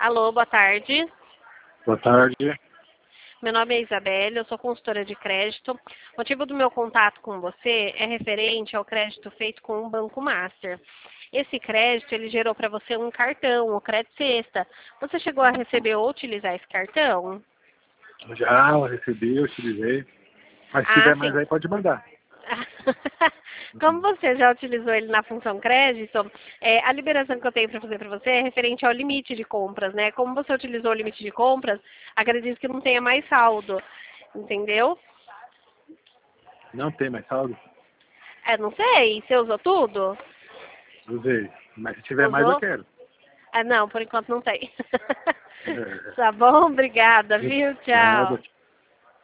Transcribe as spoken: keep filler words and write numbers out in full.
Alô, boa tarde. Boa tarde. Meu nome é Isabelle, eu sou consultora de crédito. O motivo do meu contato com você é referente ao crédito feito com o Banco Master. Esse crédito, ele gerou para você um cartão, o Crédito Sexta. Você chegou a receber ou utilizar esse cartão? Já eu recebi, eu utilizei. Mas se Ah, tiver mais sim. aí, pode mandar. Como você já utilizou ele na função crédito, é, a liberação que eu tenho para fazer para você é referente ao limite de compras, né? Como você utilizou o limite de compras, acredito que não tenha mais saldo, entendeu? Não tem mais saldo? É, não sei, você usou tudo? Usei. Mas se tiver mais, eu Usou? quero. Ah, não, por enquanto não tem. É, Tá bom, obrigada, viu? nada. Tchau.